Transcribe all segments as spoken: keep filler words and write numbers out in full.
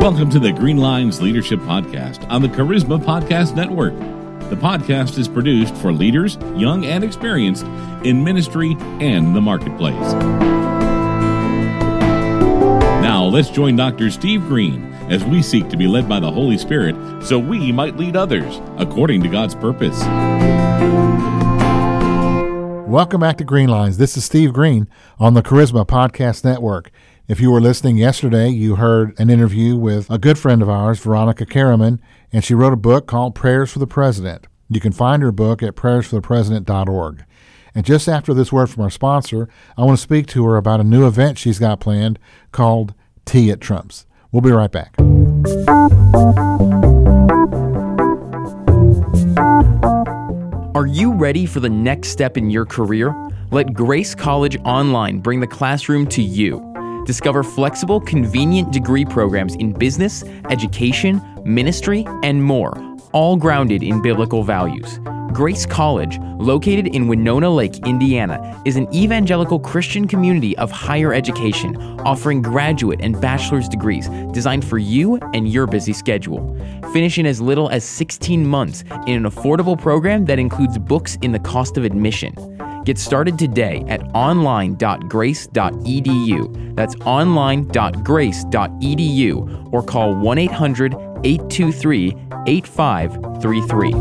Welcome to the Green Lines Leadership Podcast on the Charisma Podcast Network. The podcast is produced for leaders, young and experienced, in ministry and the marketplace. Now, let's join Doctor Steve Green as we seek to be led by the Holy Spirit so we might lead others according to God's purpose. Welcome back to Green Lines. This is Steve Green on the Charisma Podcast Network. If you were listening yesterday, you heard an interview with a good friend of ours, Veronica Karaman, and she wrote a book called Prayers for the President. You can find her book at prayers for the president dot org. And just after this word from our sponsor, I want to speak to her about a new event she's got planned called Tea at Trumps. We'll be right back. Are you ready for the next step in your career? Let Grace College Online bring the classroom to you. Discover flexible, convenient degree programs in business, education, ministry, and more, all grounded in biblical values. Grace College, located in Winona Lake, Indiana, is an evangelical Christian community of higher education, offering graduate and bachelor's degrees designed for you and your busy schedule. Finish in as little as sixteen months in an affordable program that includes books in the cost of admission. Get started today at online dot grace dot e d u. That's online dot grace dot e d u or call one eight hundred, eight two three, eight five three three.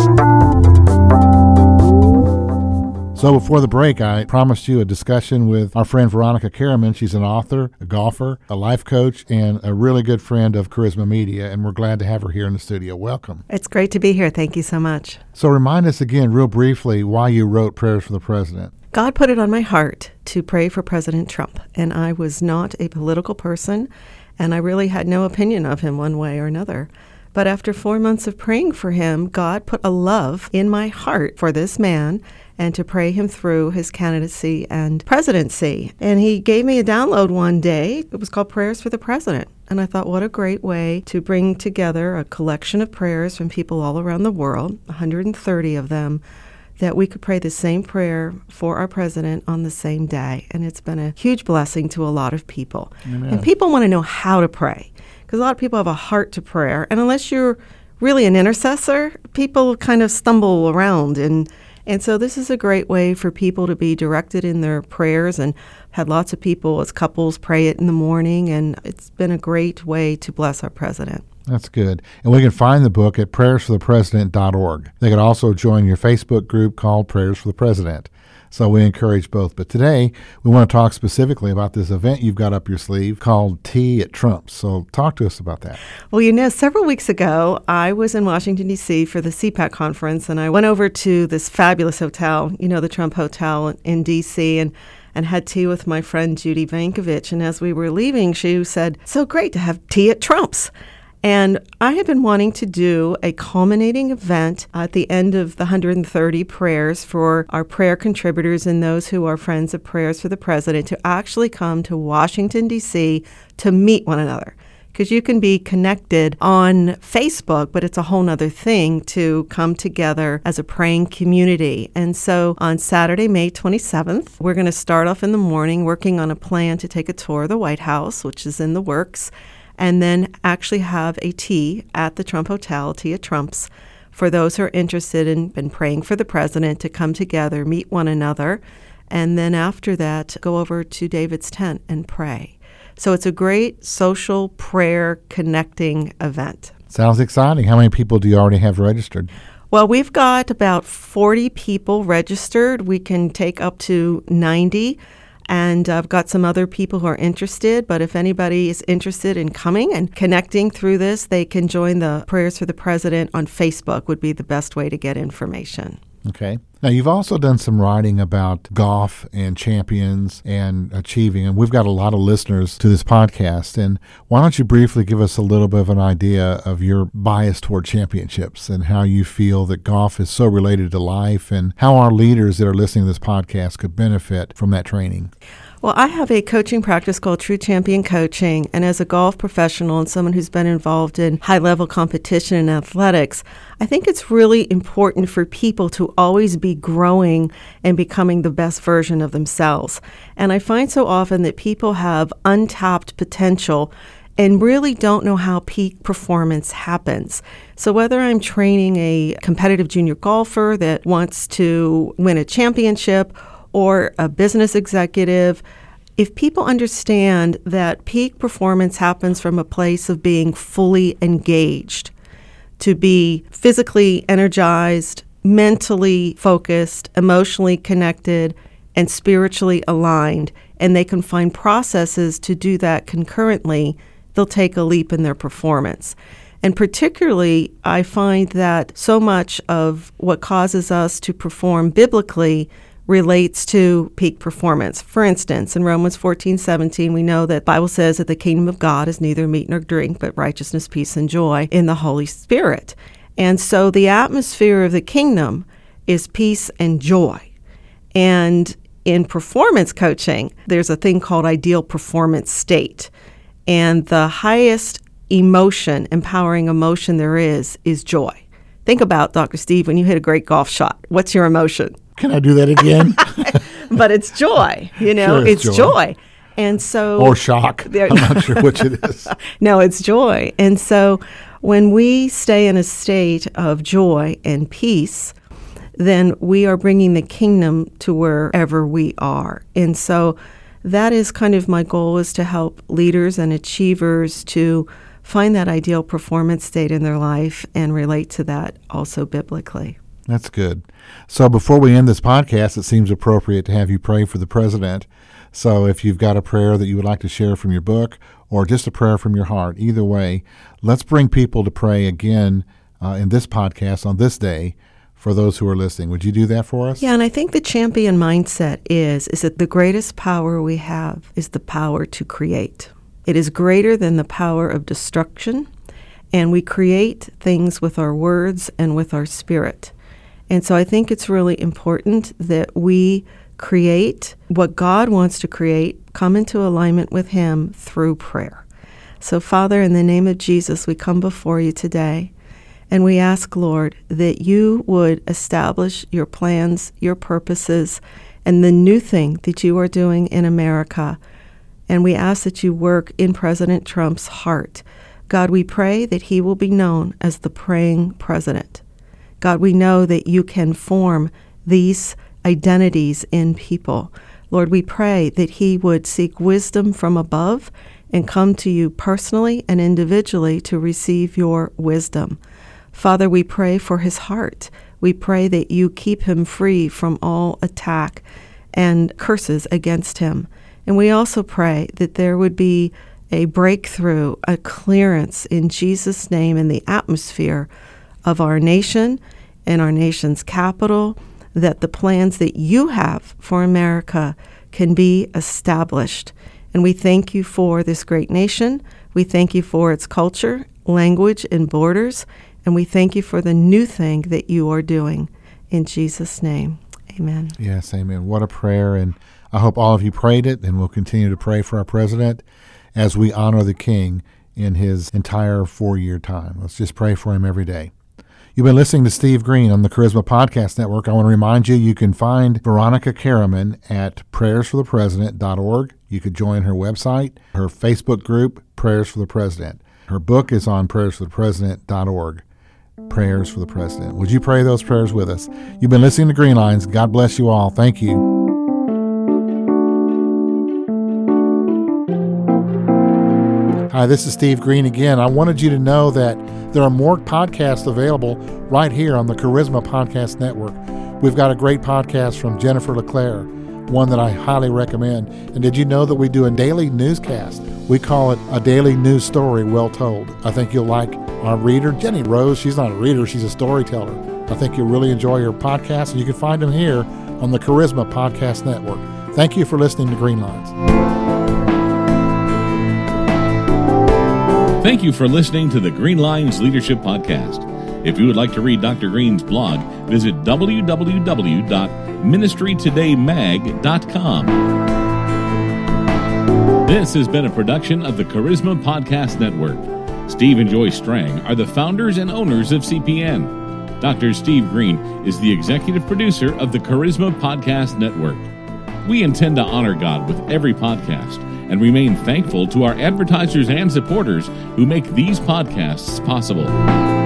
So before the break, I promised you a discussion with our friend Veronica Karaman. She's an author, a golfer, a life coach, and a really good friend of Charisma Media, and we're glad to have her here in the studio. Welcome. It's great to be here. Thank you so much. So remind us again, real briefly, why you wrote Prayers for the President. God put it on my heart to pray for President Trump, and I was not a political person, and I really had no opinion of him one way or another. But after four months of praying for him, God put a love in my heart for this man and to pray him through his candidacy and presidency. And he gave me a download one day. It was called Prayers for the President. And I thought, what a great way to bring together a collection of prayers from people all around the world, one hundred thirty of them, that we could pray the same prayer for our president on the same day. And it's been a huge blessing to a lot of people. Amen. And people want to know how to pray, because a lot of people have a heart to prayer. And unless you're really an intercessor, people kind of stumble around. And, and so this is a great way for people to be directed in their prayers, and had lots of people as couples pray it in the morning. And it's been a great way to bless our president. That's good. And we can find the book at prayers for the president dot org. They can also join your Facebook group called Prayers for the President. So we encourage both. But today, we want to talk specifically about this event you've got up your sleeve called Tea at Trumps. So talk to us about that. Well, you know, several weeks ago, I was in Washington, D C for the C PAC conference, and I went over to this fabulous hotel, you know, the Trump Hotel in D C, and and had tea with my friend Judy Vankovich. And as we were leaving, she said, "So great to have tea at Trump's." And I had been wanting to do a culminating event at the end of the one hundred thirty prayers for our prayer contributors and those who are friends of Prayers for the President to actually come to Washington, D C to meet one another. Because you can be connected on Facebook, but it's a whole other thing to come together as a praying community. And so on Saturday, May twenty-seventh, we're going to start off in the morning working on a plan to take a tour of the White House, which is in the works, and then actually have a tea at the Trump Hotel, Tea at Trump's, for those who are interested in, in praying for the president to come together, meet one another, and then after that, go over to David's tent and pray. So it's a great social prayer connecting event. Sounds exciting. How many people do you already have registered? Well, we've got about forty people registered. We can take up to ninety. And I've got some other people who are interested, but if anybody is interested in coming and connecting through this, they can join the Prayers for the President on Facebook would be the best way to get information. Okay. Now, you've also done some writing about golf and champions and achieving, and we've got a lot of listeners to this podcast. And why don't you briefly give us a little bit of an idea of your bias toward championships and how you feel that golf is so related to life and how our leaders that are listening to this podcast could benefit from that training? Well, I have a coaching practice called True Champion Coaching, and as a golf professional and someone who's been involved in high-level competition and athletics, I think it's really important for people to always be growing and becoming the best version of themselves. And I find so often that people have untapped potential and really don't know how peak performance happens. So whether I'm training a competitive junior golfer that wants to win a championship or a business executive, if people understand that peak performance happens from a place of being fully engaged, to be physically energized, mentally focused, emotionally connected, and spiritually aligned, and they can find processes to do that concurrently, they'll take a leap in their performance. And particularly, I find that so much of what causes us to perform biblically relates to peak performance. For instance, in Romans fourteen seventeen, we know that the Bible says that the kingdom of God is neither meat nor drink, but righteousness, peace, and joy in the Holy Spirit. And so the atmosphere of the kingdom is peace and joy. And in performance coaching, there's a thing called ideal performance state. And the highest emotion, empowering emotion there is, is joy. Think about, Doctor Steve, when you hit a great golf shot. What's your emotion? Can I do that again? But it's joy, you know, Sure, it's, it's joy. joy. And so... Or shock. I'm not sure which it is. No, it's joy. And so when we stay in a state of joy and peace, then we are bringing the kingdom to wherever we are. And so that is kind of my goal, is to help leaders and achievers to find that ideal performance state in their life and relate to that also biblically. That's good. So before we end this podcast, it seems appropriate to have you pray for the president. So if you've got a prayer that you would like to share from your book or just a prayer from your heart, either way, let's bring people to pray again uh, in this podcast on this day for those who are listening. Would you do that for us? Yeah, and I think the champion mindset is, is that the greatest power we have is the power to create. It is greater than the power of destruction, and we create things with our words and with our spirit. And so I think it's really important that we create what God wants to create, come into alignment with Him through prayer. So, Father, in the name of Jesus, we come before you today, and we ask, Lord, that you would establish your plans, your purposes, and the new thing that you are doing in America. And we ask that you work in President Trump's heart. God, we pray that he will be known as the praying president. God, we know that you can form these identities in people. Lord, we pray that he would seek wisdom from above and come to you personally and individually to receive your wisdom. Father, we pray for his heart. We pray that you keep him free from all attack and curses against him. And we also pray that there would be a breakthrough, a clearance in Jesus' name in the atmosphere of our nation and our nation's capital, that the plans that you have for America can be established. And we thank you for this great nation. We thank you for its culture, language, and borders. And we thank you for the new thing that you are doing. In Jesus' name, amen. Yes, amen. What a prayer. And I hope all of you prayed it, and we'll continue to pray for our president as we honor the King in his entire four-year time. Let's just pray for him every day. You've been listening to Steve Green on the Charisma Podcast Network. I want to remind you, you can find Veronica Karaman at prayers for the president dot org. You could join her website, her Facebook group, Prayers for the President. Her book is on prayers for the president dot org. Prayers for the President. Would you pray those prayers with us? You've been listening to Green Lines. God bless you all. Thank you. Hi, this is Steve Green again. I wanted you to know that there are more podcasts available right here on the Charisma Podcast Network. We've got a great podcast from Jennifer LeClaire, one that I highly recommend. And did you know that we do a daily newscast? We call it A Daily News Story Well Told. I think you'll like our reader, Jenny Rose. She's not a reader, she's a storyteller. I think you'll really enjoy her podcast, and you can find them here on the Charisma Podcast Network. Thank you for listening to Green Lines. Thank you for listening to the Green Lines Leadership Podcast. If you would like to read Doctor Green's blog, visit w w w dot ministry today mag dot com. This has been a production of the Charisma Podcast Network. Steve and Joy Strang are the founders and owners of C P N. Doctor Steve Green is the executive producer of the Charisma Podcast Network. We intend to honor God with every podcast and remain thankful to our advertisers and supporters who make these podcasts possible.